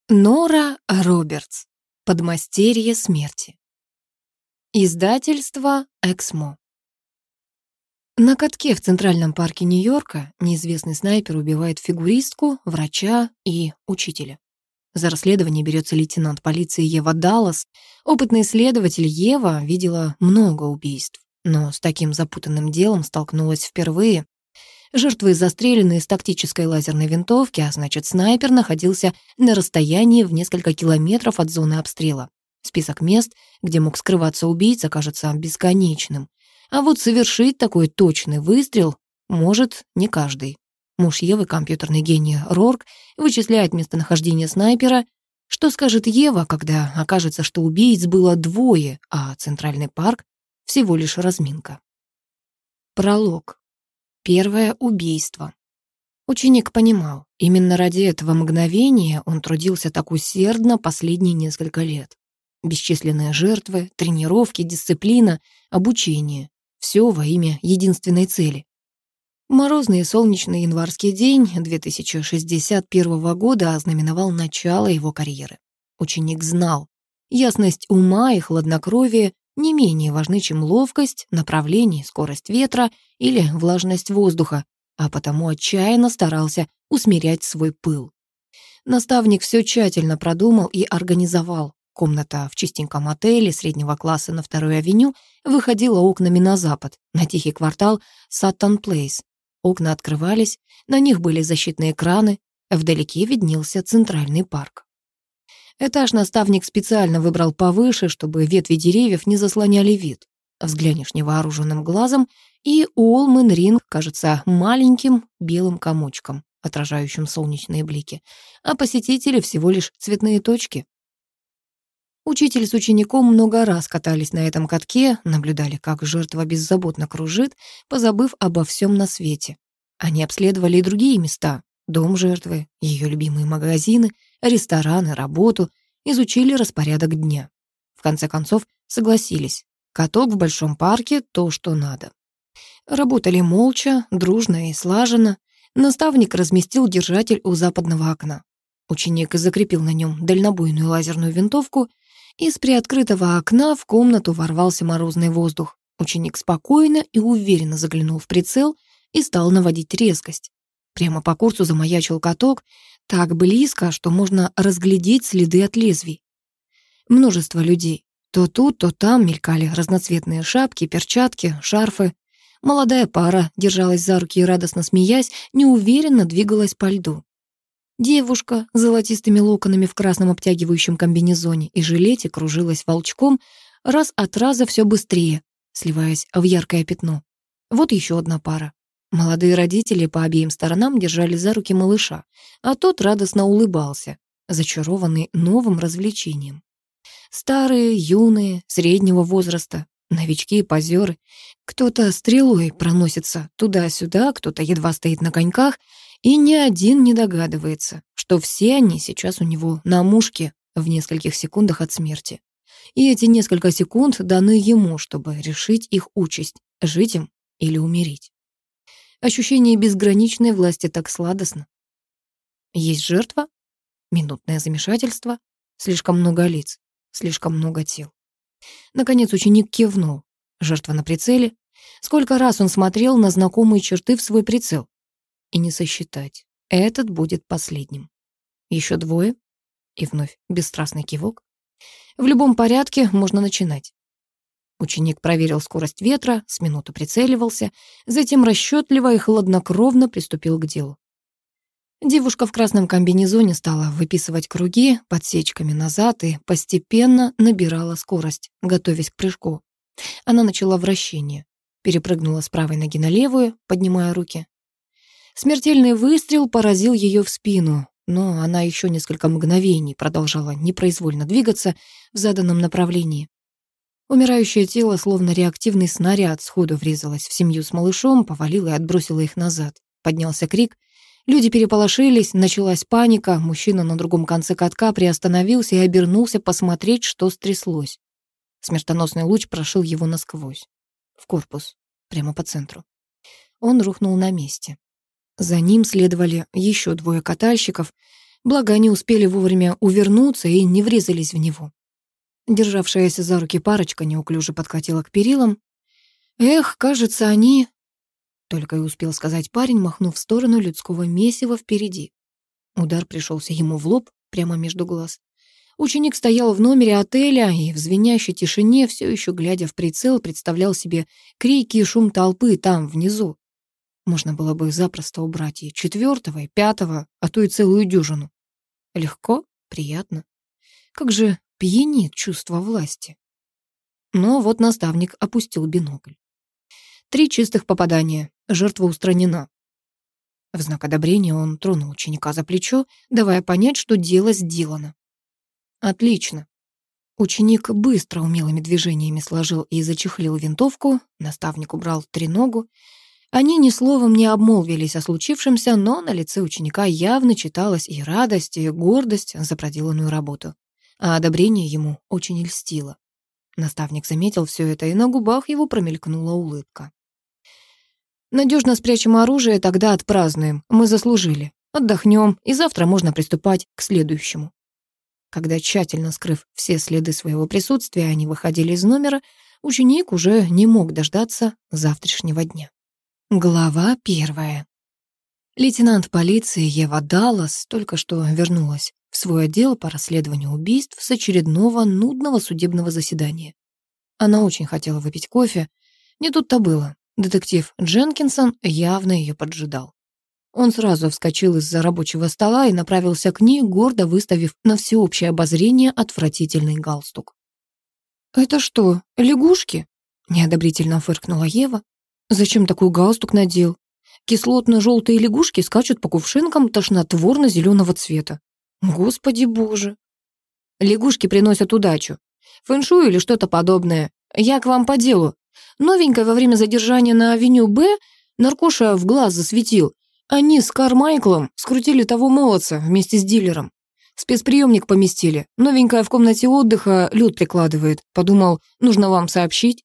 Нора Робертс. Подмастерье смерти. Издательство «Эксмо». На катке в Центральном парке Нью-Йорка неизвестный снайпер убивает фигуристку, врача и учителя. За расследование берется лейтенант полиции Ева Даллас. Опытный следователь Ева видела много убийств, но с таким запутанным делом столкнулась впервые. Жертвы застрелены из тактической лазерной винтовки, а значит, снайпер находился на расстоянии в несколько километров от зоны обстрела. Список мест, где мог скрываться убийца, кажется бесконечным. А вот совершить такой точный выстрел может не каждый. Муж Евы, компьютерный гений Рорк, вычисляет местонахождение снайпера. Что скажет Ева, когда окажется, что убийц было двое, а Центральный парк — всего лишь разминка? Пролог. Первое убийство. Ученик понимал, именно ради этого мгновения он трудился так усердно последние несколько лет. Бесчисленные жертвы, тренировки, дисциплина, обучение — все во имя единственной цели. Морозный и солнечный январский день 2061 года ознаменовал начало его карьеры. Ученик знал, ясность ума и хладнокровие не менее важны, чем ловкость, направление, скорость ветра или влажность воздуха, а потому отчаянно старался усмирять свой пыл. Наставник все тщательно продумал и организовал. Комната в чистеньком отеле среднего класса на 2-й авеню выходила окнами на запад, на тихий квартал Саттон-Плейс. Окна открывались, на них были защитные экраны, вдалеке виднелся Центральный парк. Этаж наставник специально выбрал повыше, чтобы ветви деревьев не заслоняли вид. Взглянешь невооруженным глазом, и Уолмен-Ринг кажется маленьким белым комочком, отражающим солнечные блики, а посетители всего лишь цветные точки. Учитель с учеником много раз катались на этом катке, наблюдали, как жертва беззаботно кружит, позабыв обо всем на свете. Они обследовали и другие места: дом жертвы, ее любимые магазины, рестораны, работу, изучили распорядок дня. В конце концов согласились: каток в большом парке — то, что надо. Работали молча, дружно и слаженно. Наставник разместил держатель у западного окна. Ученик закрепил на нем дальнобойную лазерную винтовку. Из приоткрытого окна в комнату ворвался морозный воздух. Ученик спокойно и уверенно заглянул в прицел и стал наводить резкость. Прямо по курсу замаячил каток, так близко, что можно разглядеть следы от лезвий. Множество людей. То тут, то там мелькали разноцветные шапки, перчатки, шарфы. Молодая пара держалась за руки и, радостно смеясь, неуверенно двигалась по льду. Девушка с золотистыми локонами в красном обтягивающем комбинезоне и жилете кружилась волчком, раз от раза все быстрее, сливаясь в яркое пятно. Вот еще одна пара. Молодые родители по обеим сторонам держали за руки малыша, а тот радостно улыбался, зачарованный новым развлечением. Старые, юные, среднего возраста, новички и позеры. Кто-то стрелой проносится туда-сюда, кто-то едва стоит на коньках, и ни один не догадывается, что все они сейчас у него на мушке в нескольких секундах от смерти. И эти несколько секунд даны ему, чтобы решить их участь — жить им или умереть. Ощущение безграничной власти так сладостно. Есть жертва, минутное замешательство, слишком много лиц, слишком много тел. Наконец ученик кивнул. Жертва на прицеле. Сколько раз он смотрел на знакомые черты в свой прицел. И не сосчитать. Этот будет последним. Еще двое. И вновь бесстрастный кивок. В любом порядке можно начинать. Ученик проверил скорость ветра, с минуту прицеливался, затем расчетливо и хладнокровно приступил к делу. Девушка в красном комбинезоне стала выписывать круги подсечками назад и постепенно набирала скорость, готовясь к прыжку. Она начала вращение, перепрыгнула с правой ноги на левую, поднимая руки. Смертельный выстрел поразил ее в спину, но она еще несколько мгновений продолжала непроизвольно двигаться в заданном направлении. Умирающее тело, словно реактивный снаряд, сходу врезалось в семью с малышом, повалило и отбросило их назад. Поднялся крик. Люди переполошились, началась паника. Мужчина на другом конце катка приостановился и обернулся посмотреть, что стряслось. Смертоносный луч прошил его насквозь. В корпус, прямо по центру. Он рухнул на месте. За ним следовали еще двое катальщиков. Благо, они успели вовремя увернуться и не врезались в него. Державшаяся за руки парочка неуклюже подкатила к перилам. «Эх, кажется, они...» Только и успел сказать парень, махнув в сторону людского месива впереди. Удар пришелся ему в лоб, прямо между глаз. Ученик стоял в номере отеля и в звенящей тишине, все еще глядя в прицел, представлял себе крики и шум толпы там, внизу. Можно было бы запросто убрать и 4-го, и 5-го, а то и целую дюжину. Легко, приятно. Как же пьянит чувство власти. Но вот наставник опустил бинокль. 3 чистых попадания. Жертва устранена. В знак одобрения он тронул ученика за плечо, давая понять, что дело сделано. Отлично. Ученик быстро умелыми движениями сложил и зачехлил винтовку, наставник убрал треногу. Они ни словом не обмолвились о случившемся, но на лице ученика явно читалась и радость, и гордость за проделанную работу. А одобрение ему очень льстило. Наставник заметил все это, и на губах его промелькнула улыбка. «Надежно спрячем оружие, тогда отпразднуем. Мы заслужили. Отдохнем, и завтра можно приступать к следующему». Когда, тщательно скрыв все следы своего присутствия, они выходили из номера, ученик уже не мог дождаться завтрашнего дня. Глава 1. Лейтенант полиции Ева Даллас только что вернулась в свой отдел по расследованию убийств с очередного нудного судебного заседания. Она очень хотела выпить кофе. Не тут-то было. Детектив Дженкинсон явно ее поджидал. Он сразу вскочил из-за рабочего стола и направился к ней, гордо выставив на всеобщее обозрение отвратительный галстук. «Это что, лягушки?» — неодобрительно фыркнула Ева. «Зачем такой галстук надел? Кислотно-желтые лягушки скачут по кувшинкам тошнотворно-зеленого цвета. Господи боже!» «Лягушки приносят удачу. Фэншуй или что-то подобное. Я к вам по делу. Новенькая во время задержания на авеню Б наркоша в глаз засветил. Они с Кармайклом скрутили того молодца вместе с дилером. Спецприемник поместили. Новенькая в комнате отдыха лед прикладывает. Подумал, нужно вам сообщить».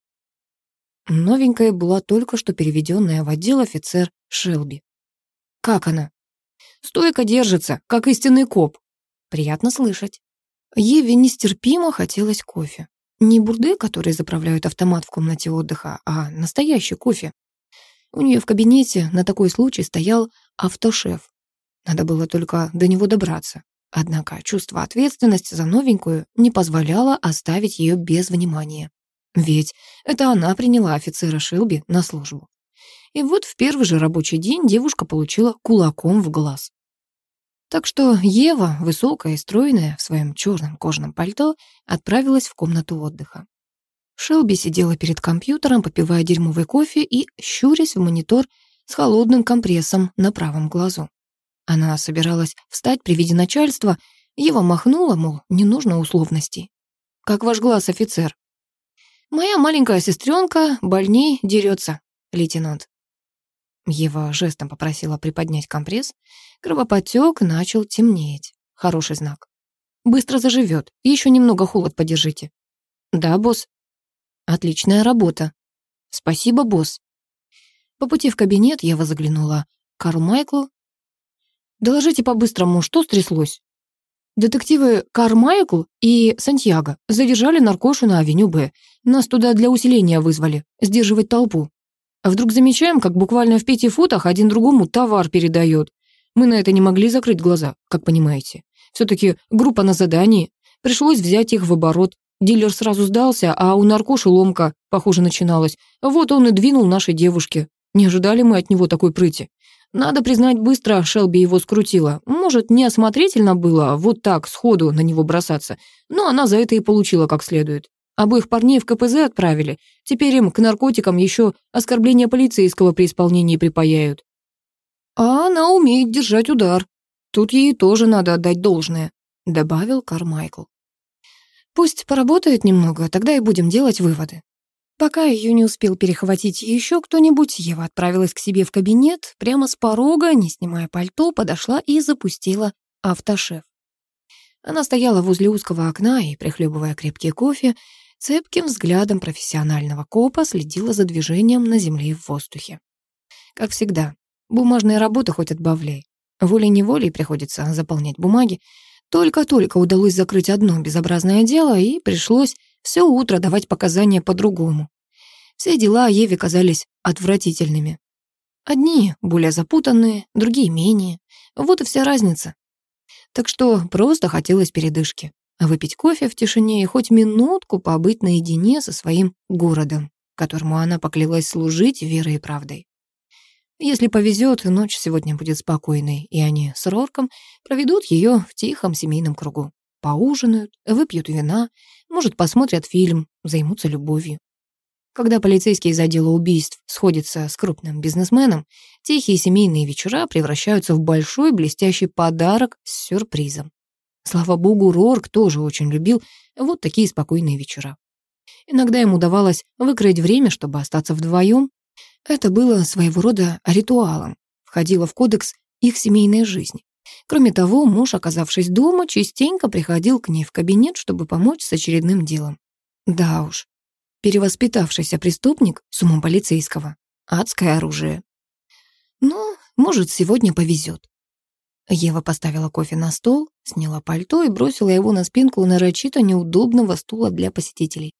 Новенькая была только что переведенная в отдел офицер Шелби. «Как она?» «Стойко держится, как истинный коп». «Приятно слышать». Еве нестерпимо хотелось кофе. Не бурды, которые заправляют автомат в комнате отдыха, а настоящий кофе. У нее в кабинете на такой случай стоял автошеф. Надо было только до него добраться. Однако чувство ответственности за новенькую не позволяло оставить ее без внимания. Ведь это она приняла офицера Шелби на службу. И вот в первый же рабочий день девушка получила кулаком в глаз. Так что Ева, высокая и стройная, в своем черном кожаном пальто, отправилась в комнату отдыха. Шелби сидела перед компьютером, попивая дерьмовый кофе и щурясь в монитор с холодным компрессом на правом глазу. Она собиралась встать при виде начальства. Ева махнула, мол, не нужно условностей. «Как ваш глаз, офицер?» «Моя маленькая сестренка больней дерется, лейтенант». Ева жестом попросила приподнять компресс. Кровоподтек начал темнеть. Хороший знак. «Быстро заживет. Еще немного холод подержите». «Да, босс». «Отличная работа». «Спасибо, босс». По пути в кабинет Ева заглянула к Кармайклу. «Доложите по-быстрому, что стряслось?» «Детективы Кармайкл и Сантьяго задержали наркошу на авеню Б. Нас туда для усиления вызвали, сдерживать толпу. А вдруг замечаем, как буквально в 5 футах один другому товар передает. Мы на это не могли закрыть глаза, как понимаете. Все-таки группа на задании. Пришлось взять их в оборот. Дилер сразу сдался, а у наркоши ломка, похоже, начиналась. Вот он и двинул нашей девушке. Не ожидали мы от него такой прыти. Надо признать, быстро Шелби его скрутила. Может, неосмотрительно было вот так сходу на него бросаться, но она за это и получила как следует. Обоих парней в КПЗ отправили. Теперь им к наркотикам еще оскорбление полицейского при исполнении припаяют. А она умеет держать удар. Тут ей тоже надо отдать должное», — добавил Кармайкл. «Пусть поработает немного, тогда и будем делать выводы». Пока ее не успел перехватить еще кто-нибудь, Ева отправилась к себе в кабинет, прямо с порога, не снимая пальто, подошла и запустила автошеф. Она стояла возле узкого окна и, прихлебывая крепкий кофе, цепким взглядом профессионального копа следила за движением на земле и в воздухе. Как всегда, бумажная работа хоть отбавляй. Волей-неволей приходится заполнять бумаги. Только-только удалось закрыть одно безобразное дело, и пришлось все утро давать показания по-другому. Все дела Еве казались отвратительными. Одни более запутанные, другие менее. Вот и вся разница. Так что просто хотелось передышки. Выпить кофе в тишине и хоть минутку побыть наедине со своим городом, которому она поклялась служить верой и правдой. Если повезет, ночь сегодня будет спокойной, и они с Рорком проведут ее в тихом семейном кругу. Поужинают, выпьют вина, может, посмотрят фильм, займутся любовью. Когда полицейские из отдела убийств сходятся с крупным бизнесменом, тихие семейные вечера превращаются в большой блестящий подарок с сюрпризом. Слава богу, Рорк тоже очень любил вот такие спокойные вечера. Иногда им удавалось выкроить время, чтобы остаться вдвоем. Это было своего рода ритуалом, входило в кодекс их семейной жизни. Кроме того, муж, оказавшись дома, частенько приходил к ней в кабинет, чтобы помочь с очередным делом. Да уж, перевоспитавшийся преступник с умом полицейского. Адское оружие. Но, может, сегодня повезет. Ева поставила кофе на стол, сняла пальто и бросила его на спинку нарочито неудобного стула для посетителей.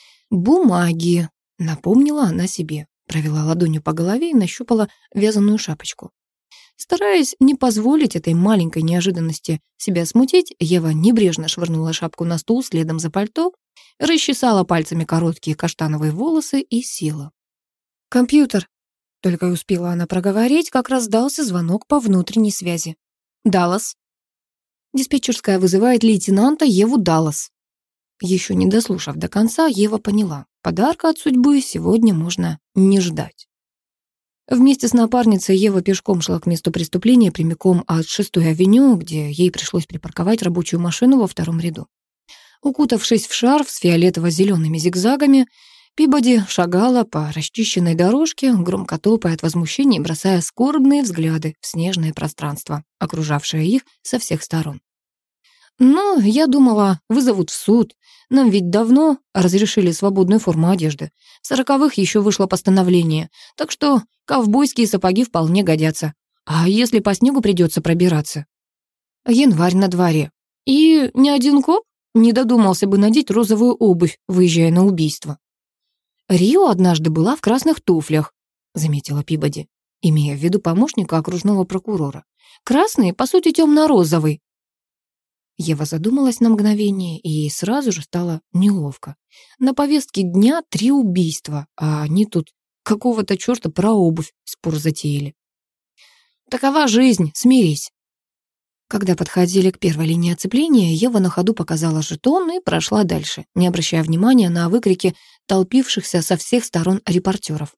«Бумаги», — напомнила она себе, провела ладонью по голове и нащупала вязаную шапочку. Стараясь не позволить этой маленькой неожиданности себя смутить, Ева небрежно швырнула шапку на стул следом за пальто, расчесала пальцами короткие каштановые волосы и села. «Компьютер», — только и успела она проговорить, как раздался звонок по внутренней связи. «Даллас». «Диспетчерская вызывает лейтенанта Еву Даллас». Еще не дослушав до конца, Ева поняла, подарка от судьбы сегодня можно не ждать. Вместе с напарницей Ева пешком шла к месту преступления прямиком от 6-й авеню, где ей пришлось припарковать рабочую машину во втором ряду. Укутавшись в шарф с фиолетово-зелеными зигзагами, Пибоди шагала по расчищенной дорожке, громко топая от возмущения и бросая скорбные взгляды в снежное пространство, окружавшее их со всех сторон. «Ну, я думала, вызовут в суд. Нам ведь давно разрешили свободную форму одежды. В 40-х еще вышло постановление, так что ковбойские сапоги вполне годятся. А если по снегу придется пробираться? Январь на дворе. И ни один коп не додумался бы надеть розовую обувь, выезжая на убийство». «Рио однажды была в красных туфлях», — заметила Пибоди, имея в виду помощника окружного прокурора. «Красный, по сути, темно-розовый». Ева задумалась на мгновение, и ей сразу же стало неловко. На повестке дня 3 убийства, а они тут какого-то чёрта про обувь спор затеяли. «Такова жизнь, смирись». Когда подходили к первой линии оцепления, Ева на ходу показала жетон и прошла дальше, не обращая внимания на выкрики толпившихся со всех сторон репортеров.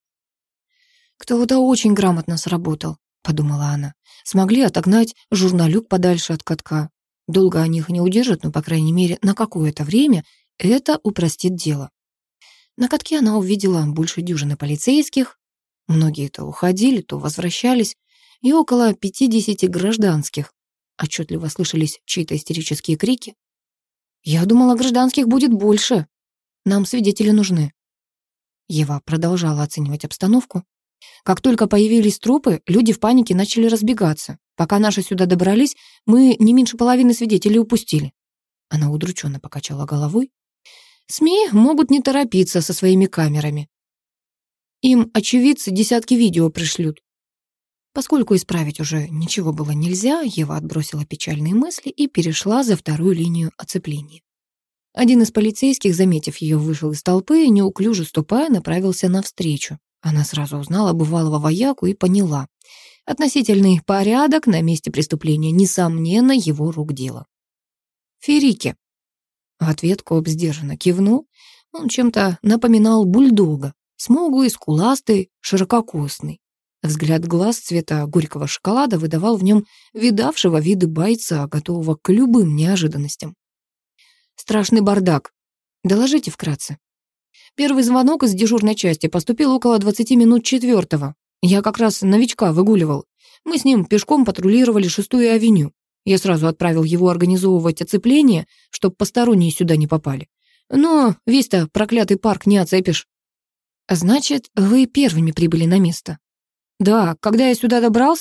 «Кто-то очень грамотно сработал», — подумала она. «Смогли отогнать журналюк подальше от катка. Долго они их не удержат, но, по крайней мере, на какое-то время это упростит дело». На катке она увидела больше дюжины полицейских. Многие то уходили, то возвращались, и около 50 гражданских. Отчетливо слышались чьи-то истерические крики. «Я думала, гражданских будет больше. Нам свидетели нужны». Ева продолжала оценивать обстановку. Как только появились трупы, люди в панике начали разбегаться. Пока наши сюда добрались, мы не меньше половины свидетелей упустили. Она удрученно покачала головой. СМИ могут не торопиться со своими камерами. Им очевидцы десятки видео пришлют. Поскольку исправить уже ничего было нельзя, Ева отбросила печальные мысли и перешла за вторую линию оцепления. Один из полицейских, заметив ее, вышел из толпы и, неуклюже ступая, направился навстречу. Она сразу узнала бывалого вояку и поняла. Относительный порядок на месте преступления, несомненно, его рук дело. «Ферики». В ответ коп сдержанно кивнул. Он чем-то напоминал бульдога, смуглый, скуластый, ширококосный. Взгляд глаз цвета горького шоколада выдавал в нем видавшего виды бойца, готового к любым неожиданностям. «Страшный бардак. Доложите вкратце». Первый звонок из дежурной части поступил около 20 минут 4-го. Я как раз новичка выгуливал. Мы с ним пешком патрулировали 6-ю авеню. Я сразу отправил его организовывать оцепление, чтоб посторонние сюда не попали. Но весь-то проклятый парк не оцепишь. «Значит, вы первыми прибыли на место?» «Да, когда я сюда добрался,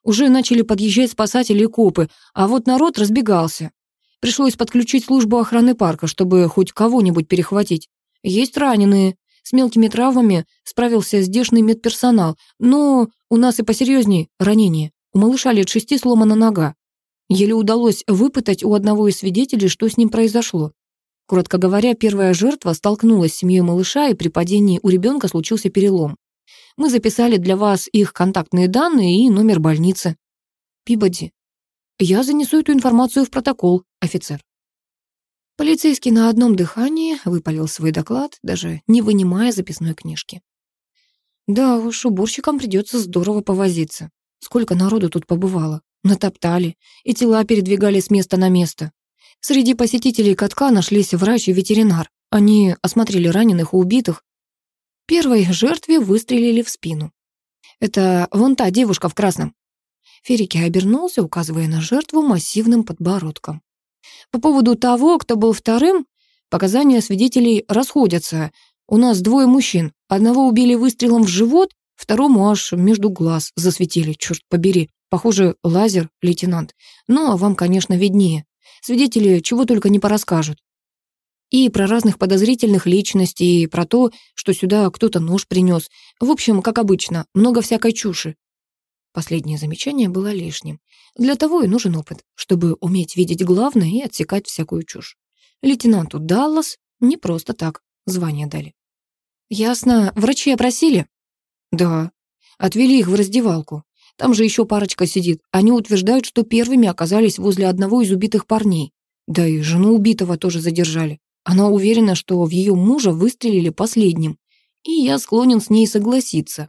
Уже начали подъезжать спасатели и копы, а вот народ разбегался. Пришлось подключить службу охраны парка, чтобы хоть кого-нибудь перехватить. Есть раненые. С мелкими травмами справился здешний медперсонал, но у нас и посерьезнее ранения. У малыша лет 6 сломана нога. Еле удалось выпытать у одного из свидетелей, что с ним произошло. Коротко говоря, первая жертва столкнулась с семьей малыша, и при падении у ребенка случился перелом. Мы записали для вас их контактные данные и номер больницы. Пибоди. Я занесу эту информацию в протокол, офицер. Полицейский на одном дыхании выпалил свой доклад, даже не вынимая записной книжки. Да уж, уборщикам придется здорово повозиться. Сколько народу тут побывало. Натоптали, и тела передвигали с места на место. Среди посетителей катка нашлись врач и ветеринар. Они осмотрели раненых и убитых. Первой жертве выстрелили в спину. Это вон та девушка в красном. Ферики обернулся, указывая на жертву массивным подбородком. По поводу того, кто был вторым, показания свидетелей расходятся. У нас двое мужчин. Одного убили выстрелом в живот, второму аж между глаз засветили, черт побери. Похоже, лазер, лейтенант. Но вам, конечно, виднее. Свидетели чего только не порасскажут. И про разных подозрительных личностей, и про то, что сюда кто-то нож принес. В общем, как обычно, много всякой чуши. Последнее замечание было лишним. Для того и нужен опыт, чтобы уметь видеть главное и отсекать всякую чушь. Лейтенанту Даллас не просто так звание дали. Ясно, врачи опросили? Да. Отвели их в раздевалку. Там же еще парочка сидит. Они утверждают, что первыми оказались возле одного из убитых парней. Да и жену убитого тоже задержали. Она уверена, что в ее мужа выстрелили последним. И я склонен с ней согласиться.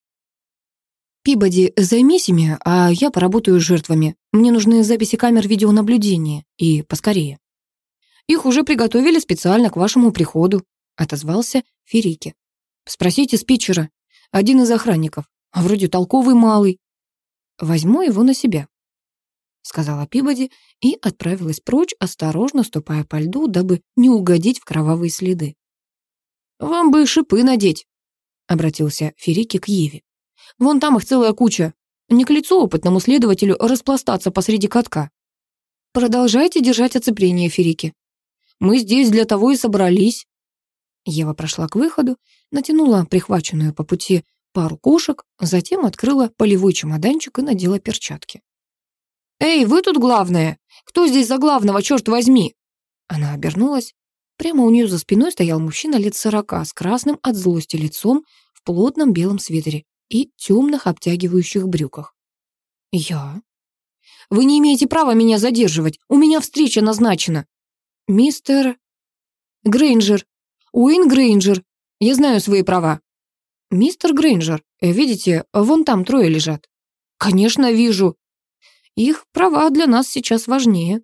Пибоди, займись ими, а я поработаю с жертвами. Мне нужны записи камер видеонаблюдения. И поскорее. Их уже приготовили специально к вашему приходу, отозвался Ферики. Спросите с питчера. Один из охранников. А вроде толковый малый. Возьму его на себя, сказала Пибоди и отправилась прочь, осторожно ступая по льду, дабы не угодить в кровавые следы. «Вам бы шипы надеть», — обратился Ферики к Еве. «Вон там их целая куча. Не к лицу опытному следователю распластаться посреди катка». «Продолжайте держать оцепление, Ферики. Мы здесь для того и собрались». Ева прошла к выходу, натянула прихваченную по пути пару кошек, затем открыла полевой чемоданчик и надела перчатки. «Эй, вы тут главная? Кто здесь за главного, черт возьми?» Она обернулась. Прямо у нее за спиной стоял мужчина лет 40 с красным от злости лицом в плотном белом свитере и темных обтягивающих брюках. «Я?» «Вы не имеете права меня задерживать. У меня встреча назначена». «Мистер Грейнджер. Уэйн Грейнджер. Я знаю свои права». «Мистер Грейнджер, видите, вон там трое лежат». «Конечно, вижу. Их права для нас сейчас важнее».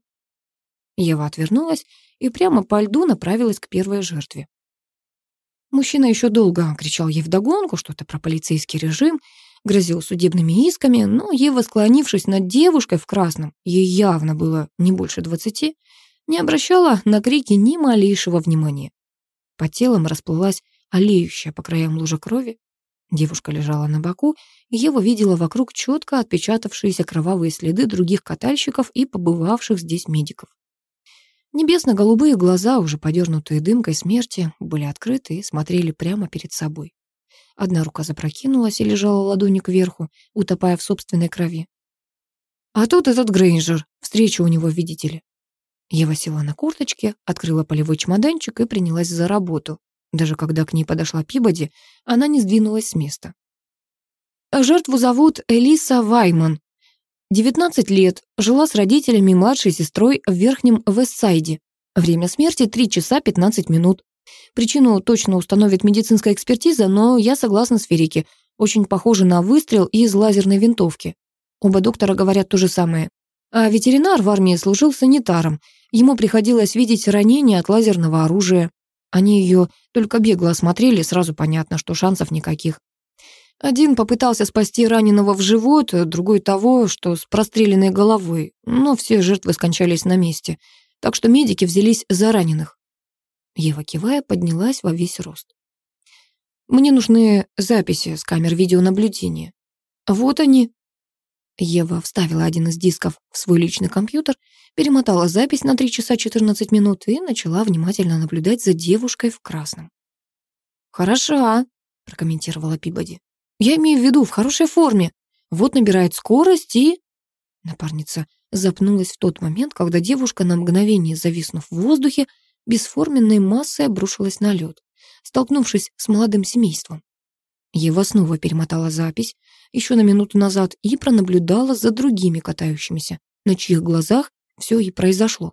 Ева отвернулась и прямо по льду направилась к первой жертве. Мужчина еще долго кричал ей вдогонку что-то про полицейский режим, грозил судебными исками, но Ева, склонившись над девушкой в красном, ей явно было не больше 20, не обращала на крики ни малейшего внимания. По телам расплылась олеющая по краям лужа крови. Девушка лежала на боку, и Ева видела вокруг четко отпечатавшиеся кровавые следы других катальщиков и побывавших здесь медиков. Небесно-голубые глаза, уже подернутые дымкой смерти, были открыты и смотрели прямо перед собой. Одна рука запрокинулась и лежала ладонью кверху, утопая в собственной крови. А тут этот Грейнджер, встреча у него, видите ли. Ева села на корточки, открыла полевой чемоданчик и принялась за работу. Даже когда к ней подошла Пибоди, она не сдвинулась с места. Жертву зовут Элиса Вайман. 19 лет, жила с родителями и младшей сестрой в Верхнем Вестсайде. Время смерти 3 часа 15 минут. Причину точно установит медицинская экспертиза, но я согласна с Ферики. Очень похоже на выстрел из лазерной винтовки. Оба доктора говорят то же самое. А ветеринар в армии служил санитаром. Ему приходилось видеть ранения от лазерного оружия. Они ее только бегло осмотрели, сразу понятно, что шансов никаких. Один попытался спасти раненого в живот, другой того, что с простреленной головой, но все жертвы скончались на месте, так что медики взялись за раненых. Ева, кивая, поднялась во весь рост. «Мне нужны записи с камер видеонаблюдения». «Вот они». Ева вставила один из дисков в свой личный компьютер, перемотала запись на 3 часа 14 минут и начала внимательно наблюдать за девушкой в красном. «Хороша», — прокомментировала Пибоди. «Я имею в виду, в хорошей форме. Вот набирает скорость и...» Напарница запнулась в тот момент, когда девушка, на мгновение зависнув в воздухе, бесформенной массой обрушилась на лед, столкнувшись с молодым семейством. Ева снова перемотала запись еще на минуту назад и пронаблюдала за другими катающимися, на чьих глазах все и произошло.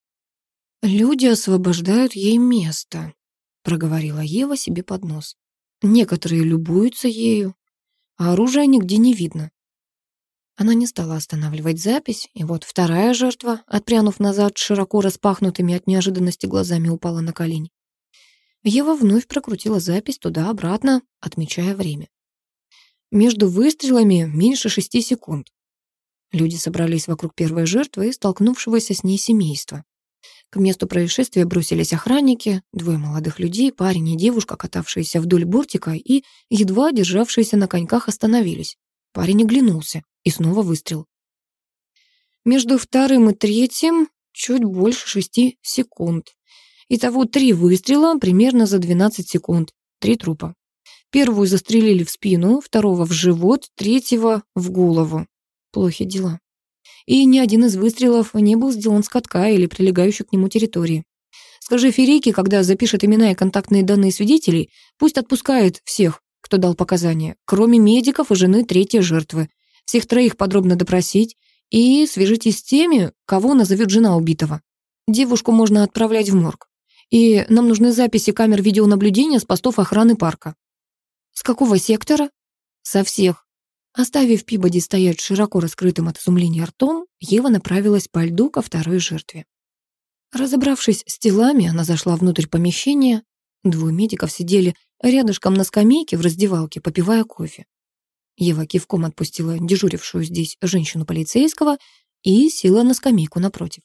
«Люди освобождают ей место», — проговорила Ева себе под нос. «Некоторые любуются ею, а оружия нигде не видно». Она не стала останавливать запись, и вот вторая жертва, отпрянув назад, широко распахнутыми от неожиданности глазами упала на колени. Ева вновь прокрутила запись туда-обратно, отмечая время. Между выстрелами меньше 6 секунд. Люди собрались вокруг первой жертвы и столкнувшегося с ней семейства. К месту происшествия бросились охранники, 2 молодых людей, парень и девушка, катавшиеся вдоль бортика и едва державшиеся на коньках, остановились. Парень оглянулся, и снова выстрел. Между вторым и третьим чуть больше 6 секунд. Итого 3 выстрела примерно за 12 секунд, 3 трупа. Первую застрелили в спину, второго в живот, третьего в голову. Плохи дела. И ни один из выстрелов не был сделан с катка или прилегающей к нему территории. Скажи Ферейке, когда запишет имена и контактные данные свидетелей, пусть отпускает всех, кто дал показания, кроме медиков и жены третьей жертвы. Всех 3 подробно допросить и свяжитесь с теми, кого назовет жена убитого. Девушку можно отправлять в морг. И нам нужны записи камер видеонаблюдения с постов охраны парка. С какого сектора? Со всех. Оставив Пибоди стоять широко раскрытым от изумления ртом, Ева направилась по льду ко второй жертве. Разобравшись с телами, она зашла внутрь помещения. 2 медиков сидели рядышком на скамейке в раздевалке, попивая кофе. Ева кивком отпустила дежурившую здесь женщину-полицейского и села на скамейку напротив.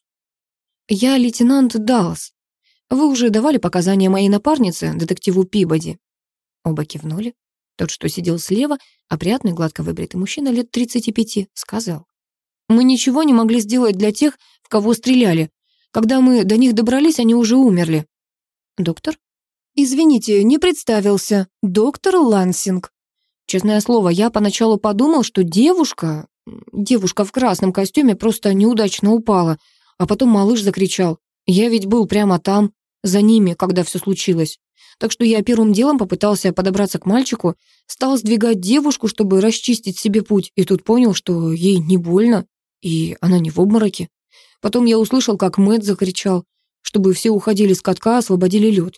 «Я лейтенант Даллас. Вы уже давали показания моей напарнице, детективу Пибоди?» Оба кивнули. Тот, что сидел слева, опрятный, гладко выбритый мужчина лет 35, сказал: «Мы ничего не могли сделать для тех, в кого стреляли. Когда мы до них добрались, они уже умерли». «Доктор?» «Извините, не представился. Доктор Лансинг». Честное слово, я поначалу подумал, что девушка в красном костюме просто неудачно упала, а потом малыш закричал. Я ведь был прямо там, за ними, когда все случилось. Так что я первым делом попытался подобраться к мальчику, стал сдвигать девушку, чтобы расчистить себе путь, и тут понял, что ей не больно, и она не в обмороке. Потом я услышал, как Мэтт закричал, чтобы все уходили с катка, освободили лед.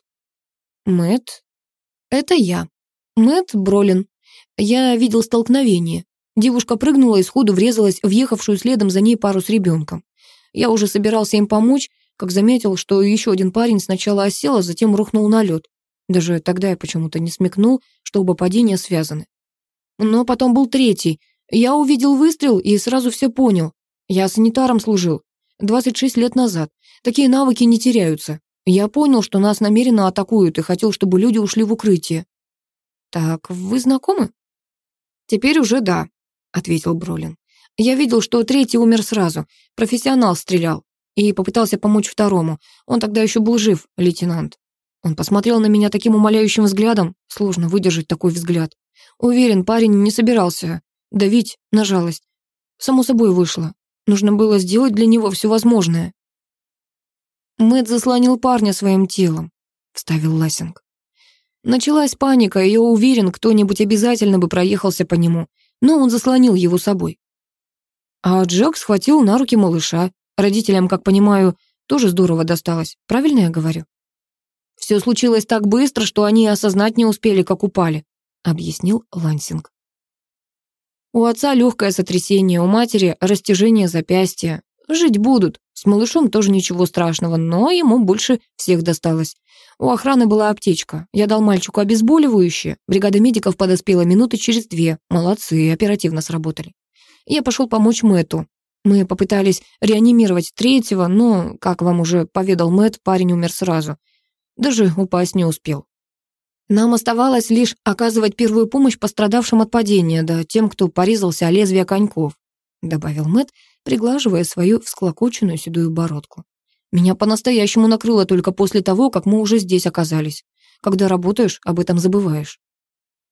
Мэтт? Это я. Мэтт Бролин. Я видел столкновение. Девушка прыгнула и сходу врезалась в ехавшую следом за ней пару с ребенком. Я уже собирался им помочь, как заметил, что еще один парень сначала осел, а затем рухнул на лед. Даже тогда я почему-то не смекнул, что оба падения связаны. Но потом был третий. Я увидел выстрел и сразу все понял. Я санитаром служил 26 лет назад. Такие навыки не теряются. Я понял, что нас намеренно атакуют, и хотел, чтобы люди ушли в укрытие. «Так, вы знакомы?» «Теперь уже да», — ответил Бролин. «Я видел, что третий умер сразу. Профессионал стрелял. И попытался помочь второму. Он тогда еще был жив, лейтенант. Он посмотрел на меня таким умоляющим взглядом. Сложно выдержать такой взгляд. Уверен, парень не собирался давить на жалость. Само собой вышло. Нужно было сделать для него все возможное». «Мэтт заслонил парня своим телом», — вставил Лассинг. «Началась паника, и я уверен, кто-нибудь обязательно бы проехался по нему, но он заслонил его собой». А Джек схватил на руки малыша. Родителям, как понимаю, тоже здорово досталось. Правильно я говорю? «Все случилось так быстро, что они осознать не успели, как упали», — объяснил Лансинг. «У отца легкое сотрясение, у матери растяжение запястья. Жить будут. С малышом тоже ничего страшного, но ему больше всех досталось. У охраны была аптечка. Я дал мальчику обезболивающее. Бригада медиков подоспела минуты через 2. Молодцы, оперативно сработали. Я пошел помочь Мэтту. Мы попытались реанимировать третьего, но, как вам уже поведал Мэтт, парень умер сразу. Даже упасть не успел. Нам оставалось лишь оказывать первую помощь пострадавшим от падения, да тем, кто порезался о лезвие коньков. добавил Мэтт, приглаживая свою всклокоченную седую бородку. «Меня по-настоящему накрыло только после того, как мы уже здесь оказались. Когда работаешь, об этом забываешь».